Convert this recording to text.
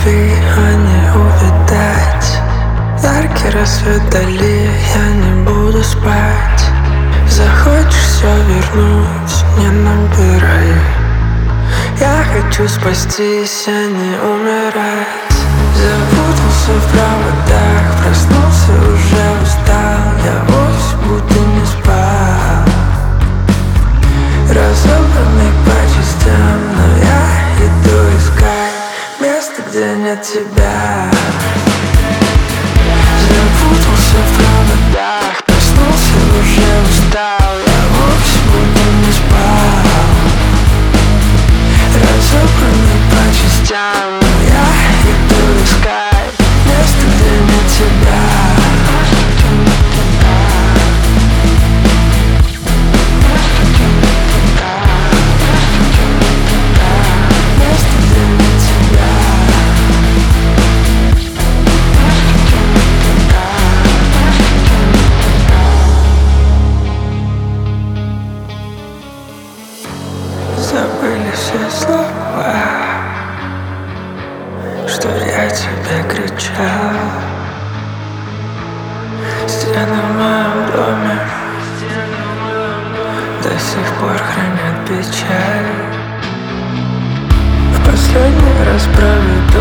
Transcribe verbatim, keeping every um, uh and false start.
любви, а не увидать яркий рассвет вдали, я не буду спать. Захочешь все вернуть, не набирай. Я хочу спастись, а не умирать. Запутался в проводах, проснулся, уже устал. Я вовсе будто не спал, разобранный по частям, но я иду искать место, где нет тебя. Запутался в проводах, проснулся, уже устал. Я вовсе будто не спал, разобранный по частям, но я иду искать место, где нет тебя. Забыли все слова, что я тебе кричал. Стены в моем доме до сих пор хранят печаль. В последний раз проведу